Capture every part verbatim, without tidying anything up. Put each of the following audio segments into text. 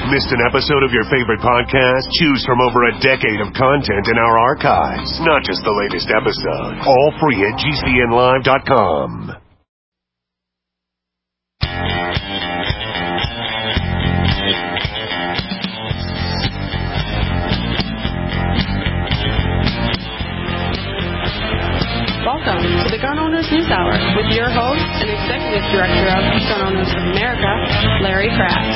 Missed an episode of your favorite podcast? Choose from over a decade of content in our archives, not just the latest episode. All free at G C N live dot com. Welcome to the Gun Owners News Hour with your host and Executive Director of Gun Owners of America, Larry Kraft.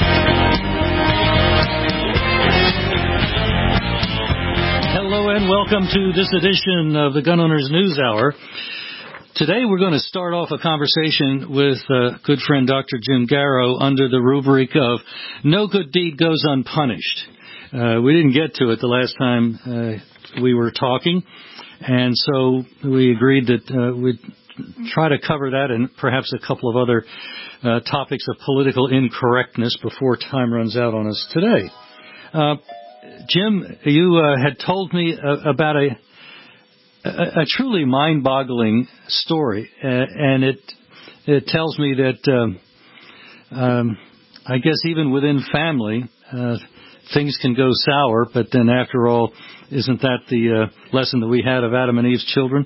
Hello and welcome to this edition of the Gun Owners News Hour. Today we're going to start off a conversation with uh, good friend Doctor Jim Garrow under the rubric of No Good Deed Goes Unpunished. Uh, we didn't get to it the last time uh, we were talking. And so we agreed that uh, we'd try to cover that and perhaps a couple of other uh, topics of political incorrectness before time runs out on us today. Uh, Jim, you uh, had told me uh, about a, a, a truly mind-boggling story, uh, and it it tells me that um, um, I guess even within family uh, things can go sour, but then after all, isn't that the uh, lesson that we had of Adam and Eve's children?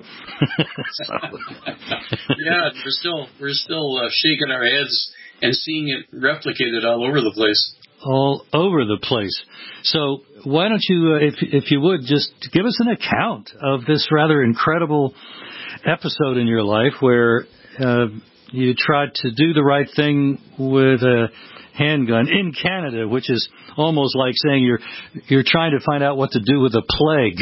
Yeah, we're still we're still uh, shaking our heads and seeing it replicated all over the place. All over the place. So why don't you, uh, if if you would, just give us an account of this rather incredible episode in your life where uh, you tried to do the right thing with a handgun in Canada, which is almost like saying you're you're trying to find out what to do with a plague.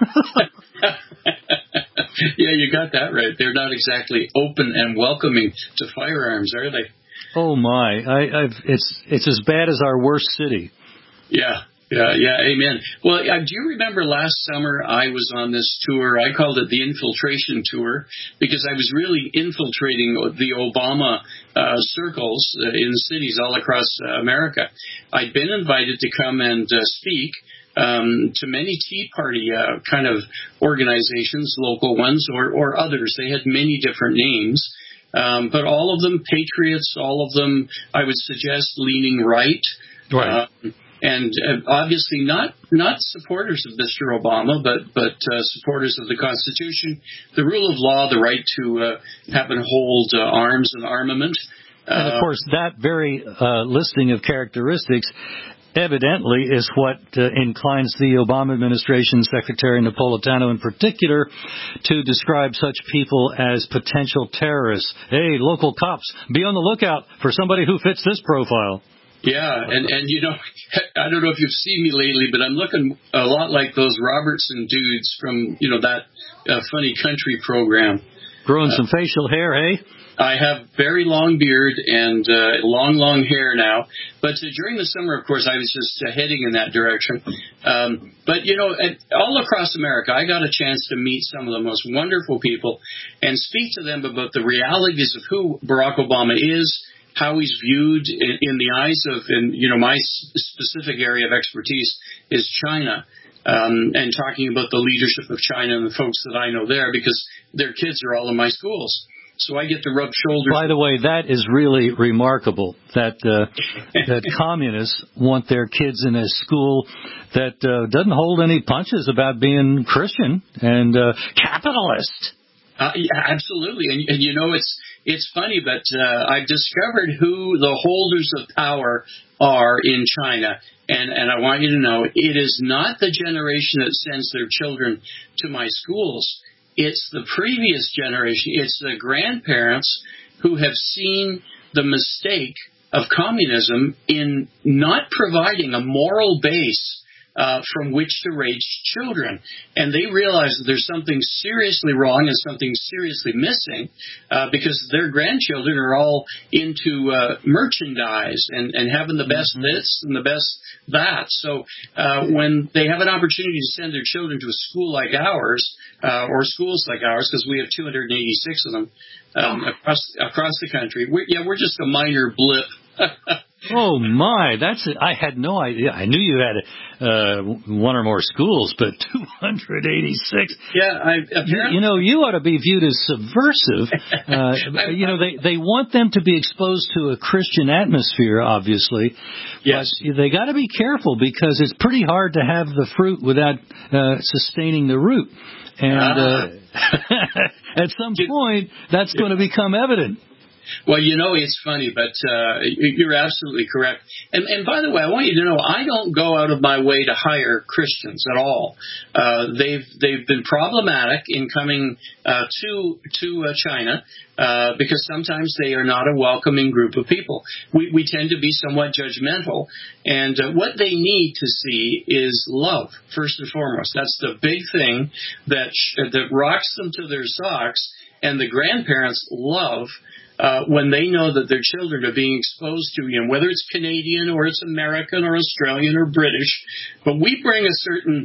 Yeah, you got that right. They're not exactly open and welcoming to firearms, are they? Oh my! I, I've, it's it's as bad as our worst city. Yeah. Yeah, yeah, amen. Well, uh, do you remember last summer I was on this tour? I called it the infiltration tour because I was really infiltrating the Obama uh, circles uh, in cities all across uh, America. I'd been invited to come and uh, speak um, to many Tea Party uh, kind of organizations, local ones or, or others. They had many different names. Um, but all of them patriots, all of them, I would suggest, leaning right. Right. Um, And uh, obviously not not supporters of Mister Obama, but but uh, supporters of the Constitution, the rule of law, the right to uh, have and hold uh, arms and armament. Uh, and of course, that very uh, listing of characteristics evidently is what uh, inclines the Obama administration, Secretary Napolitano in particular, to describe such people as potential terrorists. Hey, local cops, be on the lookout for somebody who fits this profile. Yeah, and, and you know, I don't know if you've seen me lately, but I'm looking a lot like those Robertson dudes from, you know, that uh, funny country program. Growing uh, some facial hair, hey? I have very long beard and uh, long, long hair now. But uh, during the summer, of course, I was just uh, heading in that direction. Um, but, you know, at, all across America, I got a chance to meet some of the most wonderful people and speak to them about the realities of who Barack Obama is, how he's viewed in, in the eyes of, and you know, my specific area of expertise is China, um, and talking about the leadership of China and the folks that I know there because their kids are all in my schools. So I get to rub shoulders. By the way, that is really remarkable that uh, that communists want their kids in a school that uh, doesn't hold any punches about being Christian and uh, capitalist. Uh, yeah, absolutely. And, and, you know, it's it's funny, but uh, I've discovered who the holders of power are in China. And, and I want you to know, it is not the generation that sends their children to my schools. It's the previous generation. It's the grandparents who have seen the mistake of communism in not providing a moral base Uh, from which to raise children. And they realize that there's something seriously wrong and something seriously missing uh, because their grandchildren are all into uh, merchandise and, and having the best mm-hmm. this and the best that. So uh, when they have an opportunity to send their children to a school like ours uh, or schools like ours, because we have two hundred eighty-six of them um, across across the country, we're, yeah, we're just a minor blip Oh my, that's I had no idea. I knew you had uh, one or more schools, but two hundred eighty-six. Yeah, I apparently. You know, you ought to be viewed as subversive. Uh, you know, they they want them to be exposed to a Christian atmosphere, obviously. Yes. But they got to be careful because it's pretty hard to have the fruit without uh, sustaining the root. And uh, at some point, that's going to become evident. Well, you know, it's funny, but uh, you're absolutely correct. And, and by the way, I want you to know I don't go out of my way to hire Christians at all. Uh, they've they've been problematic in coming uh, to to uh, China uh, because sometimes they are not a welcoming group of people. We we tend to be somewhat judgmental, and uh, what they need to see is love first and foremost. That's the big thing that sh- that rocks them to their socks, and the grandparents love. Uh, when they know that their children are being exposed to, you know, whether it's Canadian or it's American or Australian or British, but we bring a certain,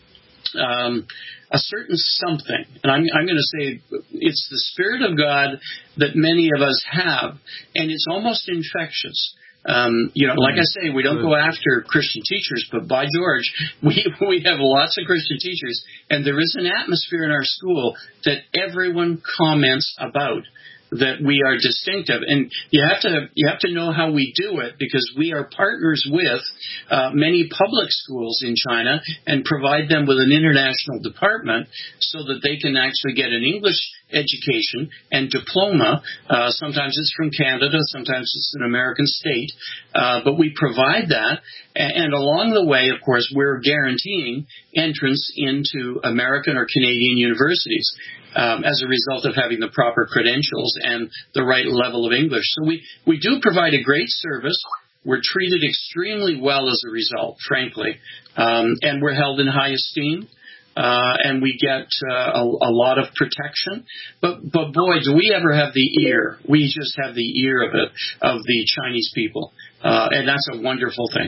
um, a certain something, and I'm, I'm going to say it's the Spirit of God that many of us have, and it's almost infectious. Um, you know, like I say, we don't go after Christian teachers, but by George, we we have lots of Christian teachers, and there is an atmosphere in our school that everyone comments about. That we are distinctive, and you have to you have to know how we do it because we are partners with uh, many public schools in China and provide them with an international department so that they can actually get an English education and diploma. Uh, sometimes it's from Canada, sometimes it's an American state, uh, but we provide that, and, and along the way, of course, we're guaranteeing entrance into American or Canadian universities. Um, as a result of having the proper credentials and the right level of English. So we, we do provide a great service. We're treated extremely well as a result, frankly. Um, and we're held in high esteem. Uh, and we get uh, a, a lot of protection. But, but boy, do we ever have the ear. We just have the ear of it, of the Chinese people. Uh, and that's a wonderful thing.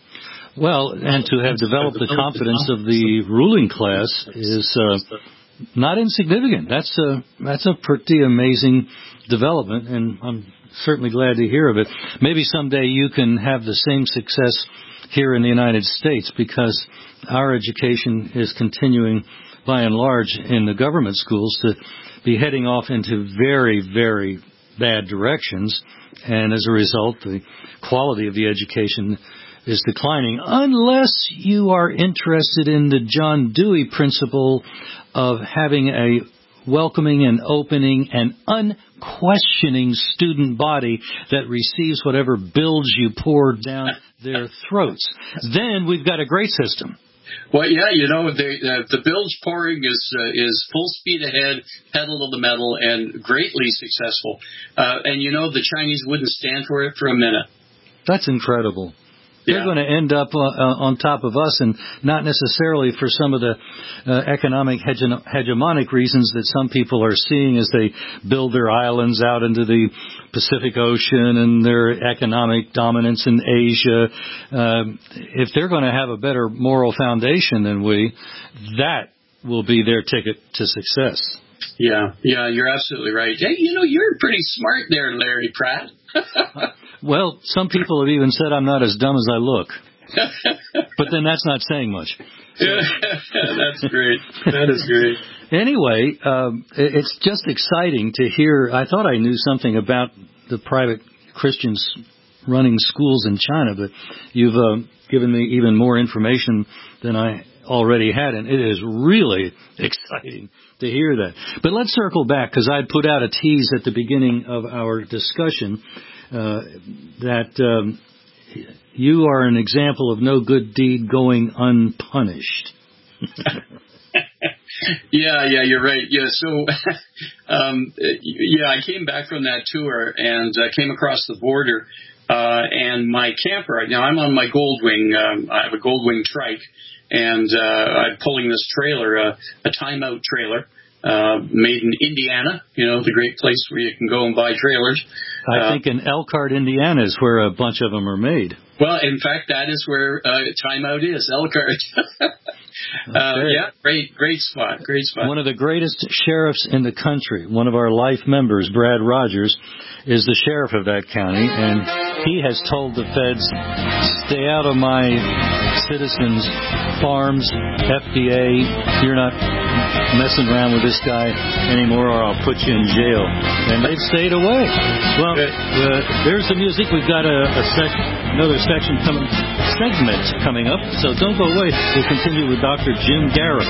Well, and to have developed the confidence of the ruling class is... Uh, Not insignificant. That's a that's a pretty amazing development, and I'm certainly glad to hear of it. Maybe someday you can have the same success here in the United States because our education is continuing, by and large, in the government schools to be heading off into very, very bad directions, and as a result, the quality of the education is declining, unless you are interested in the John Dewey principle of having a welcoming and opening and unquestioning student body that receives whatever bills you pour down their throats. Then we've got a great system. Well, yeah, you know, the, uh, the bilge pouring is uh, is full speed ahead, pedal to the metal, and greatly successful. Uh, and, you know, the Chinese wouldn't stand for it for a minute. That's incredible. They're Yeah. going to end up uh, on top of us, and not necessarily for some of the uh, economic hege- hegemonic reasons that some people are seeing as they build their islands out into the Pacific Ocean and their economic dominance in Asia. Uh, if they're going to have a better moral foundation than we, that will be their ticket to success. Yeah, yeah, you're absolutely right. Hey, you know, you're pretty smart there, Larry Pratt. Well, some people have even said I'm not as dumb as I look. But then that's not saying much. So. That's great. That is great. Anyway, um, it's just exciting to hear. I thought I knew something about the private Christians running schools in China, but you've uh, given me even more information than I already had, and it is really exciting to hear that. But let's circle back, because I put out a tease at the beginning of our discussion uh, that um, you are an example of no good deed going unpunished. Yeah, yeah, you're right. Yeah, so, um, yeah, I came back from that tour and uh, came across the border, uh, and my camper, now I'm on my Goldwing, um, I have a Goldwing trike, and uh, I'm pulling this trailer, uh, a timeout trailer, uh, made in Indiana, you know, the great place where you can go and buy trailers. I uh, think in Elkhart, Indiana is where a bunch of them are made. Well, in fact, that is where uh, timeout is, Elkhart. Uh, yeah, great, great spot, great spot. One of the greatest sheriffs in the country, one of our life members, Brad Rogers, is the sheriff of that county, and he has told the feds, stay out of my citizens' farms, F D A, you're not messing around with this guy anymore or I'll put you in jail. And they've stayed away. Well, uh, there's the music. We've got a, a sec- another section coming, segment coming up, so don't go away. We'll continue with Doctor Jim Garrow.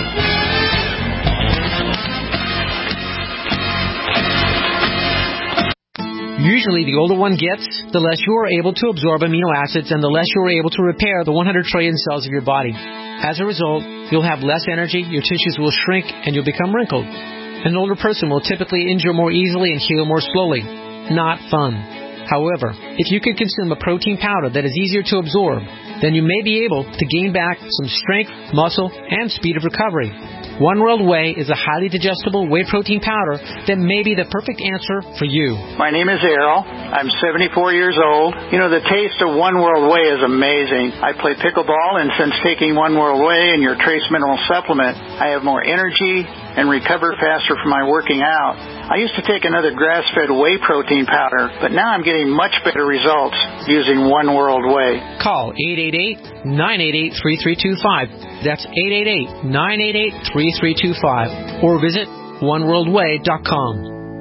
Usually, the older one gets, the less you are able to absorb amino acids and the less you are able to repair the one hundred trillion cells of your body. As a result, you'll have less energy, your tissues will shrink, and you'll become wrinkled. An older person will typically injure more easily and heal more slowly. Not fun. However, if you can consume a protein powder that is easier to absorb, then you may be able to gain back some strength, muscle, and speed of recovery. One World Whey is a highly digestible whey protein powder that may be the perfect answer for you. My name is Errol. I'm seventy-four years old. You know, the taste of One World Whey is amazing. I play pickleball, and since taking One World Whey and your trace mineral supplement, I have more energy and recover faster from my working out. I used to take another grass-fed whey protein powder, but now I'm getting much better results using One World Whey. Call eight eight eight, nine eight eight, three three two five. That's eight eight eight, nine eight eight, three three two five. Or visit one world way dot com.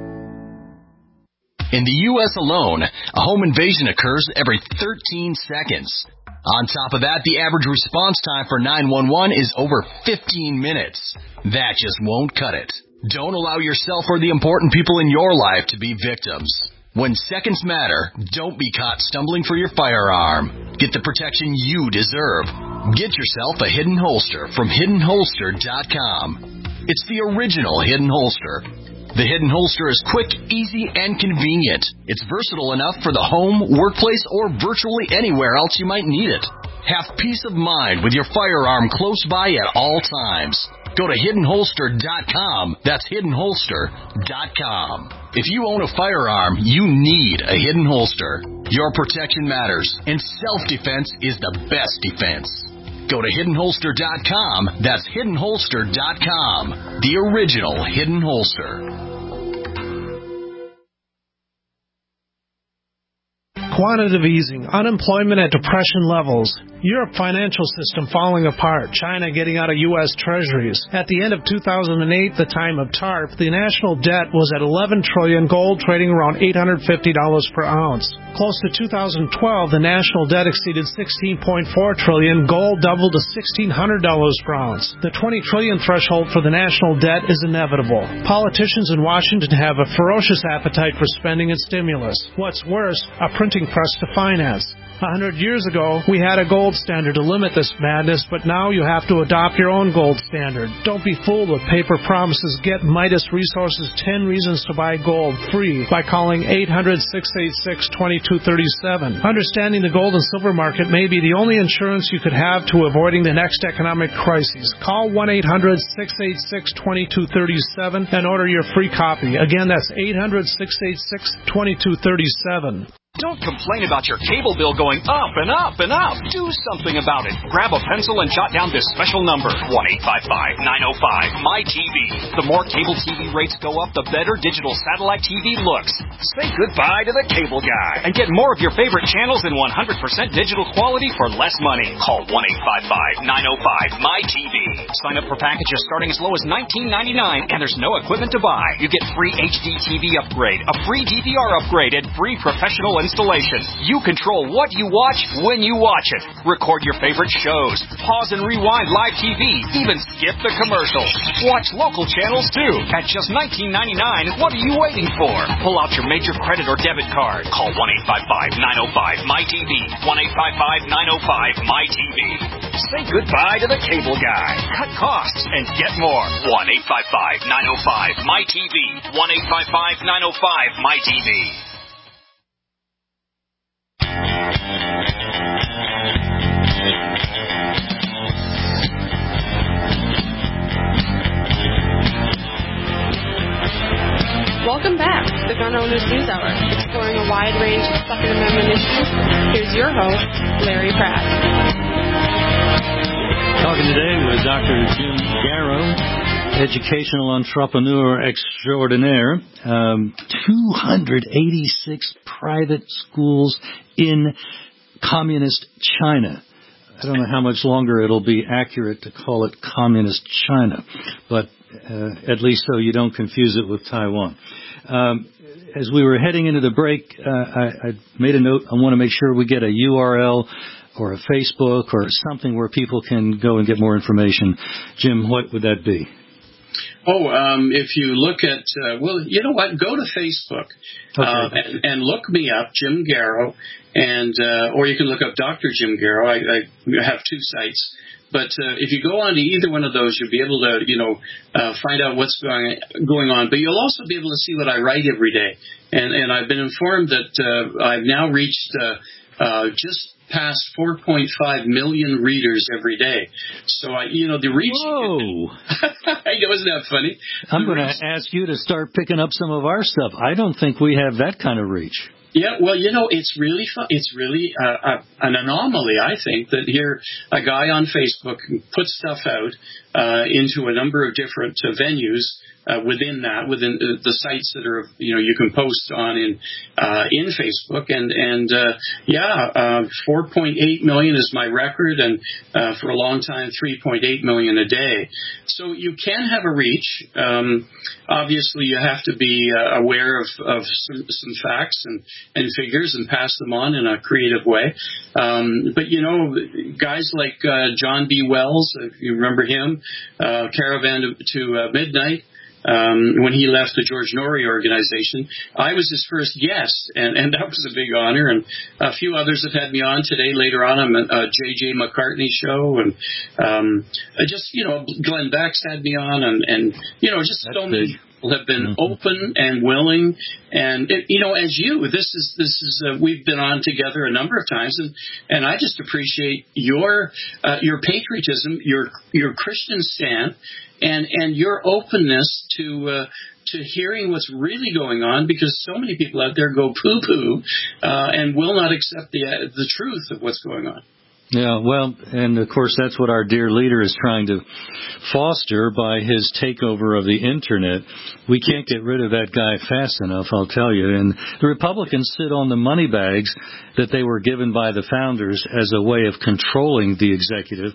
In the U S alone, a home invasion occurs every thirteen seconds. On top of that, the average response time for nine one one is over fifteen minutes. That just won't cut it. Don't allow yourself or the important people in your life to be victims. When seconds matter, don't be caught stumbling for your firearm. Get the protection you deserve. Get yourself a Hidden Holster from hidden holster dot com. It's the original Hidden Holster. The Hidden Holster is quick, easy, and convenient. It's versatile enough for the home, workplace, or virtually anywhere else you might need it. Have peace of mind with your firearm close by at all times. Go to hidden holster dot com. That's hidden holster dot com. If you own a firearm, you need a Hidden Holster. Your protection matters, and self-defense is the best defense. Go to hidden holster dot com. That's hidden holster dot com. The original Hidden Holster. Quantitative easing, unemployment at depression levels, Europe financial system falling apart, China getting out of U S treasuries. At the end of two thousand eight, the time of TARP, the national debt was at eleven trillion dollars, gold trading around eight hundred fifty dollars per ounce. Close to two thousand twelve, the national debt exceeded sixteen point four trillion dollars, gold doubled to sixteen hundred dollars per ounce. The twenty trillion dollars threshold for the national debt is inevitable. Politicians in Washington have a ferocious appetite for spending and stimulus. What's worse, a printing press to finance. A hundred years ago, we had a gold standard to limit this madness, but now you have to adopt your own gold standard. Don't be fooled with paper promises. Get Midas Resources ten Reasons to Buy Gold free by calling eight hundred, six eight six, two two three seven. Understanding the gold and silver market may be the only insurance you could have to avoiding the next economic crisis. Call one eight hundred, six eight six, two two three seven and order your free copy. Again, that's eight hundred, six eight six, two two three seven. Don't complain about your cable bill going up and up and up. Do something about it. Grab a pencil and jot down this special number, one eight five five, nine oh five, M Y T V. The more cable T V rates go up, the better digital satellite T V looks. Say goodbye to the cable guy and get more of your favorite channels in one hundred percent digital quality for less money. Call one eight five five, nine oh five, M Y T V. Sign up for packages starting as low as nineteen ninety-nine, and there's no equipment to buy. You get free H D T V upgrade, a free D V R upgrade, and free professional installation. You control what you watch when you watch it. Record your favorite shows. Pause and rewind live T V. Even skip the commercials. Watch local channels too. At just nineteen ninety-nine, what are you waiting for? Pull out your major credit or debit card. Call one eight five five, nine oh five, M Y T V. one eight five five, nine oh five, M Y T V. Say goodbye to the cable guy. Cut costs and get more. one eight five five, nine oh five, M Y T V. one eight five five, nine oh five, M Y T V. Welcome back to the Gun Owners News Hour, exploring a wide range of Second Amendment issues. Here's your host, Larry Pratt. Talking today with Doctor Jim Garrow, educational entrepreneur extraordinaire. Um, two hundred eighty-six private schools in communist China. I don't know how much longer it'll be accurate to call it communist China, but uh, at least so you don't confuse it with Taiwan. Um, as we were heading into the break, uh, I, I made a note. I want to make sure we get a U R L or a Facebook or something where people can go and get more information. Jim, what would that be? Oh, um, if you look at, uh, well, you know what? Go to Facebook okay. uh, and, and look me up, Jim Garrow, and uh, or you can look up Doctor Jim Garrow. I, I have two sites. But uh, if you go on to either one of those, you'll be able to, you know, uh, find out what's going going on. But you'll also be able to see what I write every day. And, and I've been informed that uh, I've now reached uh, uh, just past four point five million readers every day. So, I, you know, the reach... Whoa! I know, isn't that funny? I'm going to ask you to start picking up some of our stuff. I don't think we have that kind of reach. Yeah, well, you know, it's really fun. It's really uh, uh, an anomaly, I think, that here a guy on Facebook puts stuff out uh, into a number of different uh, venues uh, within that, within the, the sites that are, you know, you can post on in uh, in Facebook, and and uh, yeah, uh, four point eight million is my record, and uh, for a long time, three point eight million a day. So you can have a reach. Um, obviously, you have to be uh, aware of, of some, some facts and, and figures and pass them on in a creative way. Um, but you know, guys like uh, John B. Wells, if you remember him, uh, Caravan to, to uh, Midnight. Um, when he left the George Norrie organization, I was his first guest, and, and that was a big honor. And a few others have had me on today. Later on, I'm a, a J J McCartney show, and um, just, you know, Glenn Beck's had me on, and, and you know, just That's so many big. people have been open and willing. And, it, you know, as you, this is, this is, uh, we've been on together a number of times, and, and I just appreciate your, uh, your patriotism, your, your Christian stand, and, and your openness to, uh, to hearing what's really going on, because so many people out there go poo-poo, uh, and will not accept the, uh, the truth of what's going on. Yeah, well, and of course that's what our dear leader is trying to foster by his takeover of the Internet. We can't get rid of that guy fast enough, I'll tell you. And the Republicans sit on the money bags that they were given by the founders as a way of controlling the executive.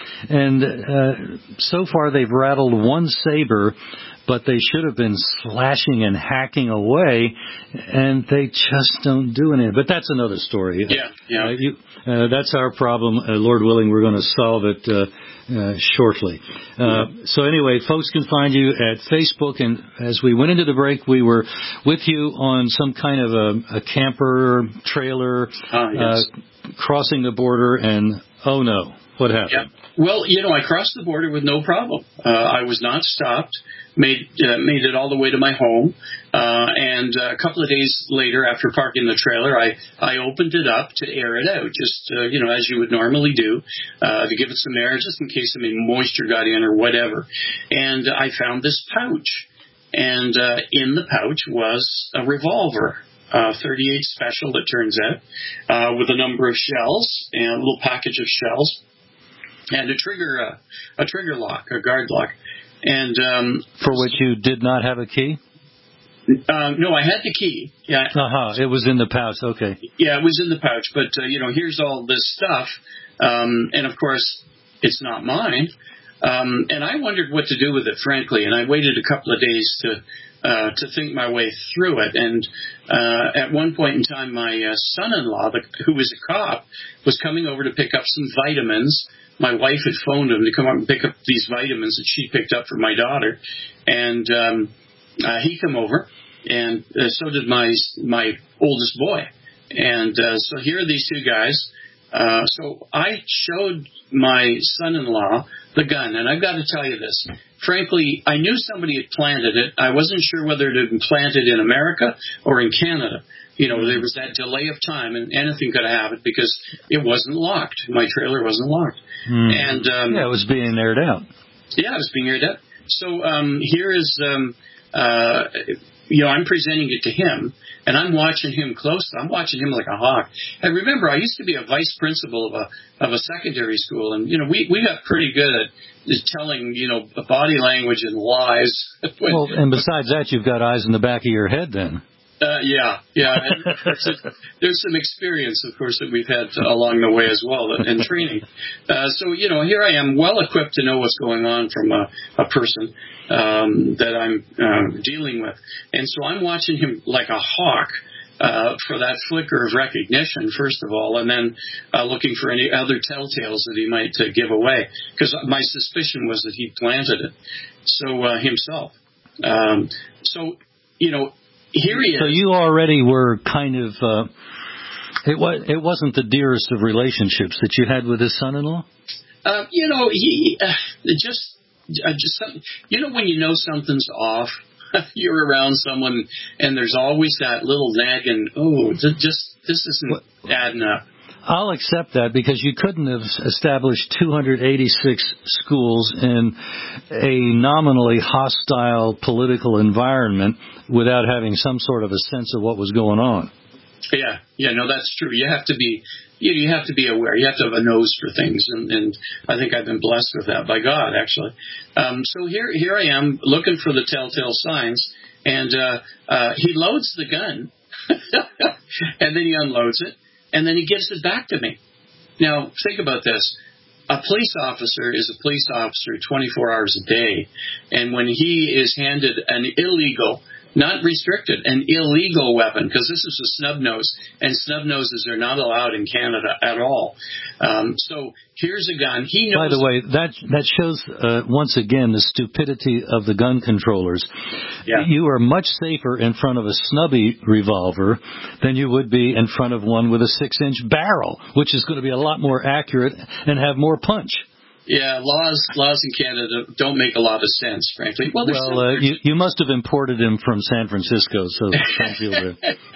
And uh, so far they've rattled one saber, but they should have been slashing and hacking away, and they just don't do anything. But that's another story. Yeah, yeah. Uh, you, uh, that's our problem. Uh, Lord willing, we're going to solve it uh, uh, shortly. Uh, so anyway, folks can find you at Facebook, and as we went into the break, we were with you on some kind of a, a camper trailer uh, yes. uh, crossing the border, and oh no, what happened? Yeah. Well, you know, I crossed the border with no problem. Uh, I was not stopped. Made uh, made it all the way to my home, uh, and uh, a couple of days later, after parking the trailer, I, I opened it up to air it out, just uh, you know, as you would normally do, uh, to give it some air, just in case some moisture got in or whatever. And I found this pouch, and uh, in the pouch was a revolver. Uh, thirty-eight Special, it turns out, uh, with a number of shells and a little package of shells, and a trigger, uh, a trigger lock, a guard lock. And um, for which you did not have a key? Uh, no, I had the key. Yeah. Uh-huh. It was in the pouch. Okay. Yeah, it was in the pouch. But, uh, you know, here's all this stuff. Um, and, of course, it's not mine. Um, and I wondered what to do with it, frankly. And I waited a couple of days to uh, to think my way through it. And uh, at one point in time, my uh, son-in-law, the, who was a cop, was coming over to pick up some vitamins. My wife had phoned him to come up and pick up these vitamins that she picked up for my daughter. And um, uh, he came over, and uh, so did my my oldest boy. And uh, so here are these two guys. Uh, so I showed my son-in-law the gun, and I've got to tell you this. Frankly, I knew somebody had planted it. I wasn't sure whether it had been planted in America or in Canada. You know, there was that delay of time, and anything could have happened because it wasn't locked. My trailer wasn't locked. Hmm. And um, yeah, it was being aired out. Yeah, it was being aired out. So um, here is, um, uh, you know, I'm presenting it to him, and I'm watching him closely. I'm watching him like a hawk. And remember, I used to be a vice principal of a of a secondary school, and you know, we we got pretty good at just telling, you know, body language and lies. when, well, and besides that, you've got eyes in the back of your head, then. Uh, yeah, yeah. And there's, a, there's some experience, of course, that we've had along the way as well, and training. Uh, so, you know, here I am, well equipped to know what's going on from a, a person um, that I'm uh, dealing with. And so I'm watching him like a hawk uh, for that flicker of recognition, first of all, and then uh, looking for any other telltales that he might uh, give away. Because my suspicion was that he planted it so uh, himself. Um, so, you know, here he is. So you already were kind of, uh, it, was, it wasn't the dearest of relationships that you had with his son-in-law? Uh, you know, he uh, just, uh, just something, you know, when you know something's off, you're around someone and there's always that little nagging, oh, just, this isn't what? adding up. I'll accept that because you couldn't have established two hundred eighty-six schools in a nominally hostile political environment without having some sort of a sense of what was going on. Yeah, yeah, no, that's true. You have to be, you, you have to be aware. You have to have a nose for things, and, and I think I've been blessed with that by God, actually. Um, so here, here I am looking for the telltale signs, and uh, uh, he loads the gun, and then he unloads it. And then he gives it back to me. Now, think about this. A police officer is a police officer twenty-four hours a day. And when he is handed an illegal, not restricted, an illegal weapon, because this is a snub nose, and snub noses are not allowed in Canada at all. Um, so here's a gun. He knows. By the way, that that shows uh, once again the stupidity of the gun controllers. Yeah. You are much safer in front of a snubby revolver than you would be in front of one with a six-inch barrel, which is going to be a lot more accurate and have more punch. Yeah, laws laws in Canada don't make a lot of sense, frankly. Well, well uh, you, you must have imported him from San Francisco, so don't feel bad.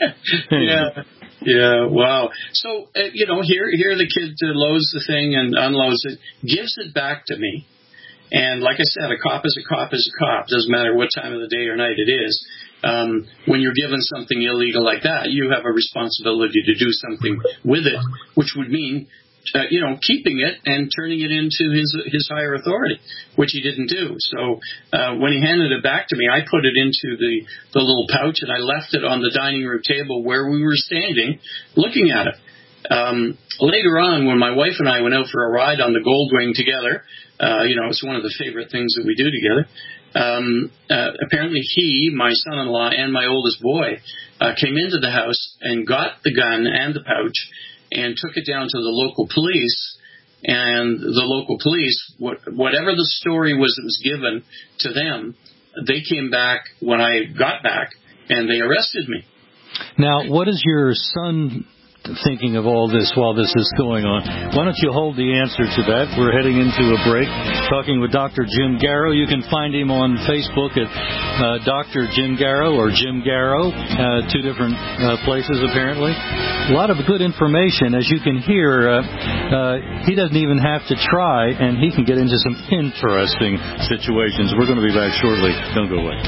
Yeah, yeah, wow. So, uh, you know, here here the kid uh, loads the thing and unloads it, gives it back to me. And like I said, a cop is a cop is a cop. Doesn't matter what time of the day or night it is. Um, when you're given something illegal like that, you have a responsibility to do something with it, which would mean Uh, you know, keeping it and turning it into his his higher authority, which he didn't do. So uh, when he handed it back to me, I put it into the, the little pouch and I left it on the dining room table where we were standing looking at it. Um, later on, when my wife and I went out for a ride on the Goldwing together, uh, you know, it's one of the favorite things that we do together. Um, uh, apparently he, my son-in-law, and my oldest boy uh, came into the house and got the gun and the pouch and took it down to the local police, and the local police, what, whatever the story was that was given to them, they came back when I got back, and they arrested me. Now, what is your son thinking of all this while this is going on? Why don't you hold the answer to that? We're heading into a break, talking with Doctor Jim Garrow. You can find him on Facebook at uh, Doctor Jim Garrow or Jim Garrow, uh, two different uh, places apparently. A lot of good information. As you can hear, uh, uh, he doesn't even have to try, and he can get into some interesting situations. We're going to be back shortly. Don't go away.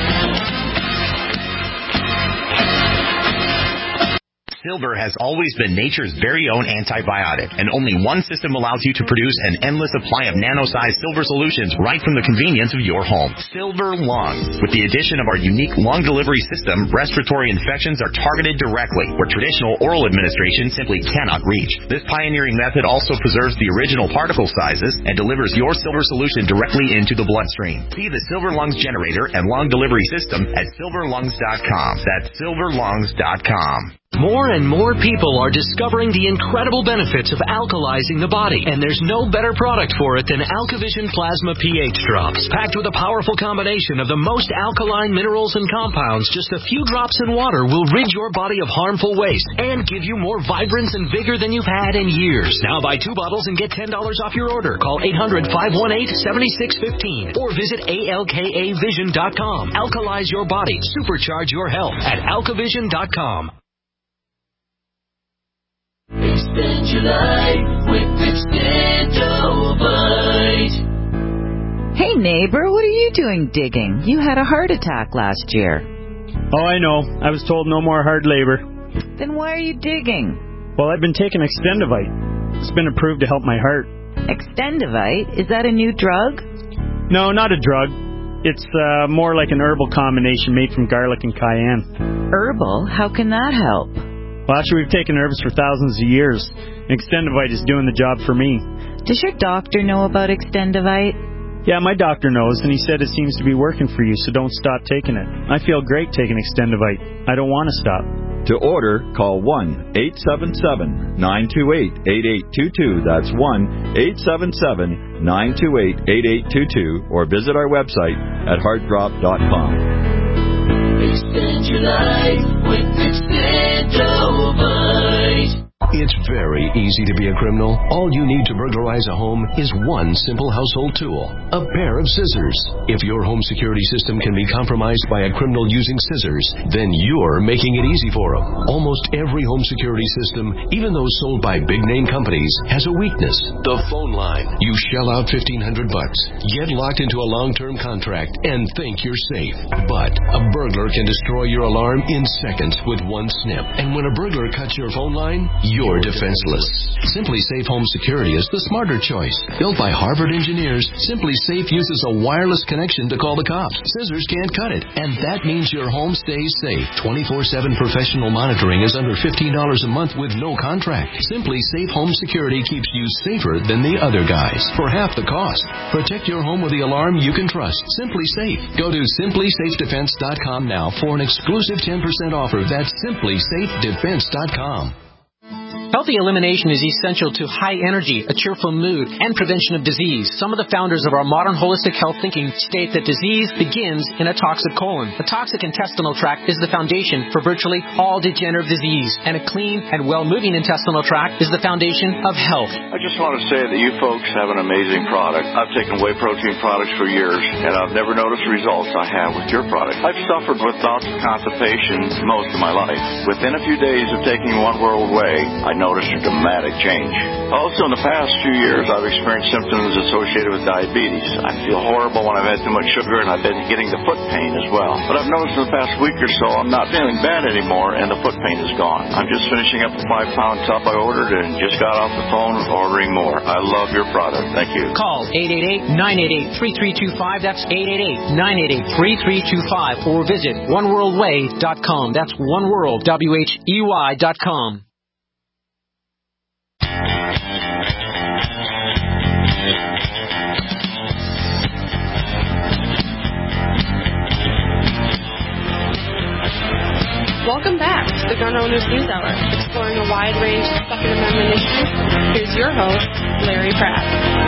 Silver has always been nature's very own antibiotic, and only one system allows you to produce an endless supply of nano-sized silver solutions right from the convenience of your home. Silver Lungs. With the addition of our unique lung delivery system, respiratory infections are targeted directly, where traditional oral administration simply cannot reach. This pioneering method also preserves the original particle sizes and delivers your silver solution directly into the bloodstream. See the Silver Lungs generator and lung delivery system at silver lungs dot com. That's silver lungs dot com. More and more people are discovering the incredible benefits of alkalizing the body, and there's no better product for it than AlkaVision Plasma pH Drops. Packed with a powerful combination of the most alkaline minerals and compounds, just a few drops in water will rid your body of harmful waste and give you more vibrance and vigor than you've had in years. Now buy two bottles and get ten dollars off your order. Call eight hundred, five one eight, seven six one five or visit A L K A vision dot com. Alkalize your body. Supercharge your health at alka vision dot com. Expand your life with Extendovite. Hey neighbor, what are you doing digging? You had a heart attack last year. Oh, I know. I was told no more hard labor. Then why are you digging? Well, I've been taking Extendivite. It's been approved to help my heart. Extendivite? Is that a new drug? No, not a drug. It's uh, more like an herbal combination made from garlic and cayenne. Herbal? How can that help? Well, actually, we've taken herbs for thousands of years. Extendivite is doing the job for me. Does your doctor know about Extendivite? Yeah, my doctor knows, and he said it seems to be working for you, so don't stop taking it. I feel great taking Extendivite. I don't want to stop. To order, call one eight seven seven, nine two eight, eight eight two two. That's one eight seven seven, nine two eight, eight eight two two, or visit our website at heart drop dot com. Extend your life with Extendovite. It's very easy to be a criminal. All you need to burglarize a home is one simple household tool, a pair of scissors. If your home security system can be compromised by a criminal using scissors, then you're making it easy for them. Almost every home security system, even those sold by big-name companies, has a weakness, the phone line. You shell out fifteen hundred bucks, get locked into a long-term contract, and think you're safe. But a burglar can destroy your alarm in seconds with one snip. And when a burglar cuts your phone line, you're You're defenseless. Simply Safe Home Security is the smarter choice. Built by Harvard engineers, Simply Safe uses a wireless connection to call the cops. Scissors can't cut it, and that means your home stays safe. twenty-four seven professional monitoring is under fifteen dollars a month with no contract. Simply Safe Home Security keeps you safer than the other guys for half the cost. Protect your home with the alarm you can trust. Simply Safe. Go to simply safe defense dot com now for an exclusive ten percent offer. That's simply safe defense dot com. Healthy elimination is essential to high energy, a cheerful mood, and prevention of disease. Some of the founders of our modern holistic health thinking state that disease begins in a toxic colon. A toxic intestinal tract is the foundation for virtually all degenerative disease, and a clean and well-moving intestinal tract is the foundation of health. I just want to say that you folks have an amazing product. I've taken whey protein products for years, and I've never noticed the results I have with your product. I've suffered with bouts of constipation most of my life. Within a few days of taking One World Whey, I noticed a dramatic change. Also, in the past few years, I've experienced symptoms associated with diabetes. I feel horrible when I've had too much sugar, and I've been getting the foot pain as well. But I've noticed in the past week or so, I'm not feeling bad anymore, and the foot pain is gone. I'm just finishing up a five-pound tub I ordered and just got off the phone ordering more. I love your product. Thank you. Call eight eight eight, nine eight eight, three three two five. That's eight eight eight, nine eight eight, three three two five. Or visit one world way dot com. That's oneworld, W H E Y dot com. Welcome back to the Gun Owners News Hour, exploring a wide range of Second Amendment issues. Here's your host, Larry Pratt.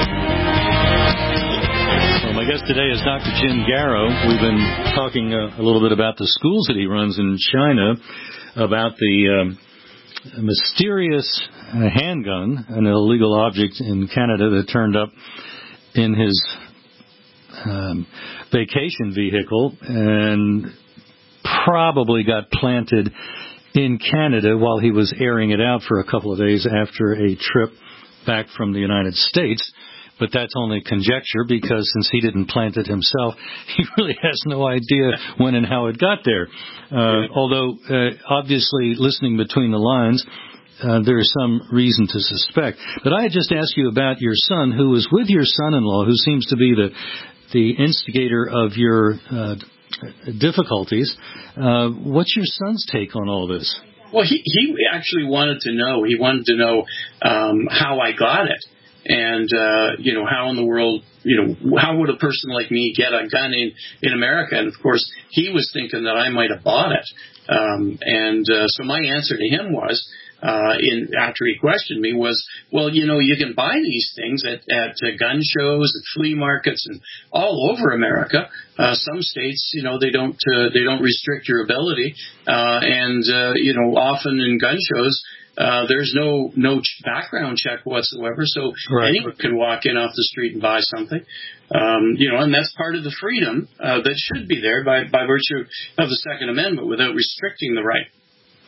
Well, my guest today is Doctor Jim Garrow. We've been talking uh, a little bit about the schools that he runs in China, about the um, mysterious uh, handgun, an illegal object in Canada that turned up in his um, vacation vehicle and probably got planted in Canada while he was airing it out for a couple of days after a trip back from the United States. But that's only conjecture, because since he didn't plant it himself, he really has no idea when and how it got there. Uh, although, uh, obviously, listening between the lines, uh, there is some reason to suspect. But I had just asked you about your son, who was with your son-in-law, who seems to be the the instigator of your uh, difficulties. Uh, what's your son's take on all this? Well, he, he actually wanted to know. He wanted to know um, how I got it. And, uh, you know, how in the world, you know, how would a person like me get a gun in, in America? And, of course, he was thinking that I might have bought it. Um, and uh, so my answer to him was, uh, in after he questioned me, was, well, you know, you can buy these things at, at uh, gun shows, at flea markets, and all over America. Uh, some states, you know, they don't uh, they don't restrict your ability. Uh, and, uh, you know, often in gun shows, Uh, there's no no background check whatsoever, so right. anyone can walk in off the street and buy something, um, you know, and that's part of the freedom uh, that should be there by, by virtue of the Second Amendment without restricting the right.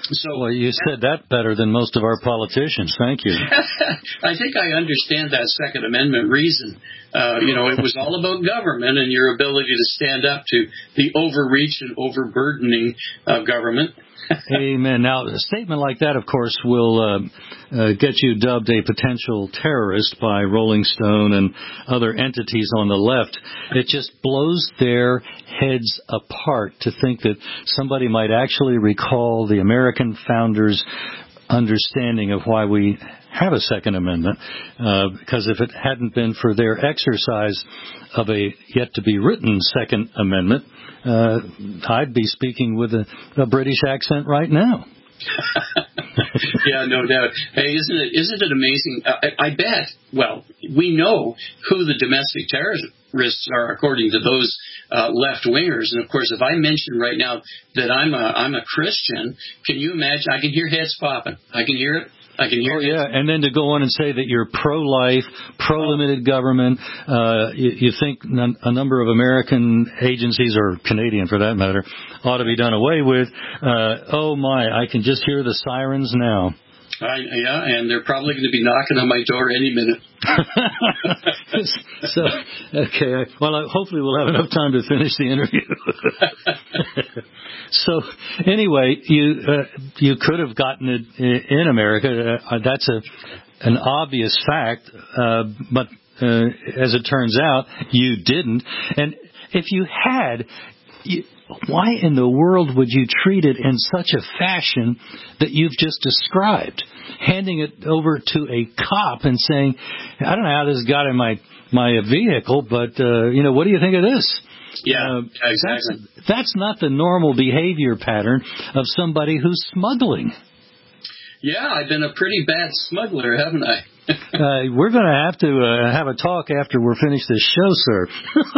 So, well, you said that better than most of our politicians. Thank you. I think I understand that Second Amendment reason. Uh, you know, it was all about government and your ability to stand up to the overreach and overburdening of government. Amen. Now, a statement like that, of course, will uh, uh, get you dubbed a potential terrorist by Rolling Stone and other entities on the left. It just blows their heads apart to think that somebody might actually recall the American founders' understanding of why we have a Second Amendment, uh, because if it hadn't been for their exercise of a yet-to-be-written Second Amendment, uh, I'd be speaking with a, a British accent right now. Yeah, no doubt. Hey, isn't it isn't it amazing? I, I bet, well, we know who the domestic terrorists are according to those uh, left-wingers. And, of course, if I mention right now that I'm a, I'm a Christian, can you imagine? I can hear heads popping. I can hear it. I can hear oh, yeah, and then to go on and say that you're pro-life, pro-limited government, uh, you, you think n- a number of American agencies, or Canadian for that matter, ought to be done away with. Uh, oh, my, I can just hear the sirens now. I, yeah, and they're probably going to be knocking on my door any minute. So, okay, well, hopefully we'll have enough time to finish the interview. So, anyway, you uh, you could have gotten it in America. Uh, that's a an obvious fact, uh, but uh, as it turns out, you didn't. And if you had, you, why in the world would you treat it in such a fashion that you've just described? Handing it over to a cop and saying, I don't know how this got in my, my vehicle, but, uh, you know, what do you think of this? Yeah, uh, exactly. That's, that's not the normal behavior pattern of somebody who's smuggling. Yeah, I've been a pretty bad smuggler, haven't I? uh, we're going to have to uh, have a talk after we're finished this show, sir.